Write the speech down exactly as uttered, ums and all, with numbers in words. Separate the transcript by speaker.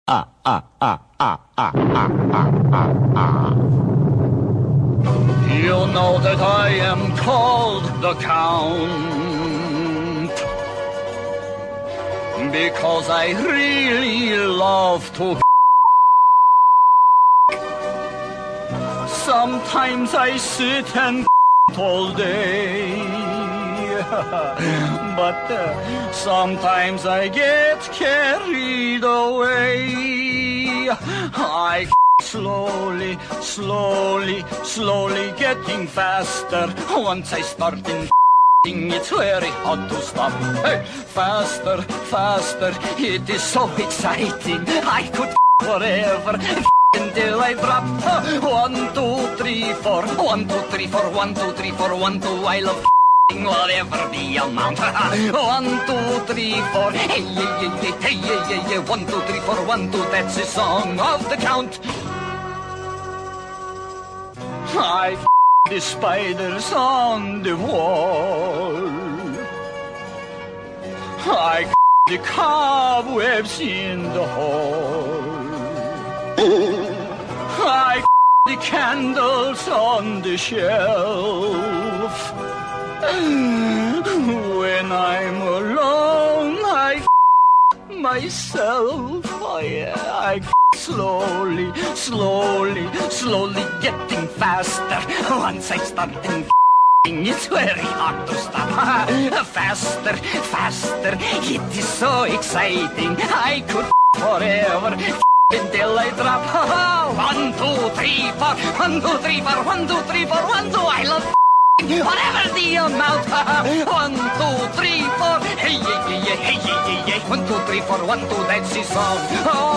Speaker 1: ah, ah, ah, ah, ah, ah, ah, ah, ah.
Speaker 2: You know that I am called the Count, because I really love to. Sometimes I sit and all day, but uh, sometimes I get carried away. I slowly, slowly, slowly getting faster. Once I start in it's very hard to stop. Hey, faster, faster, it is so exciting. I could forever until I drop. One, two, three, four. One, two, three, four. One, two, three, four. One, two. I love whatever the amount. One, two, three, four. Hey, yeah, yeah, yeah, hey, yeah, yeah, yeah. One, two, three, four. One, two. That's the song of the Count. I f the spiders on the wall. I f the cobwebs in the hall. I f the candles on the shelf. When I'm alone, I f myself. Oh, yeah, I f slowly, slowly, slowly getting faster. Once I start in it's very hard to stop. Faster, faster, it is so exciting. I could forever until I drop. One, two, three, four. One, two, three, four. One, two, three, four. One, two. I love whatever the amount. One, two, three, four. Hey, yeah, yeah, yeah, hey, yeah, yeah, yeah. One, two, three, four. One, two. That's the song. Oh,